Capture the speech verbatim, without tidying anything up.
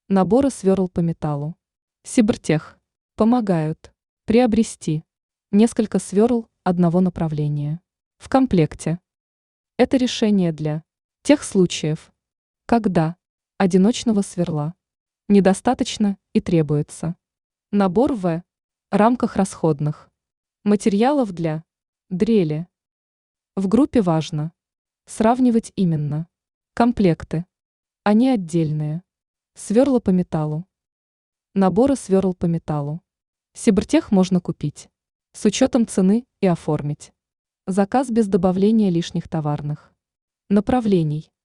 Наборы сверл по металлу. Сибртех. Помогают. Приобрести. Несколько сверл одного направления. В комплекте. Это решение для тех случаев, когда одиночного сверла недостаточно и требуется набор в рамках расходных материалов для дрели. В группе важно сравнивать именно комплекты, а не отдельные. Сверла по металлу. Наборы сверл по металлу. Сибртех можно купить с учетом цены и оформить заказ без добавления лишних товарных направлений.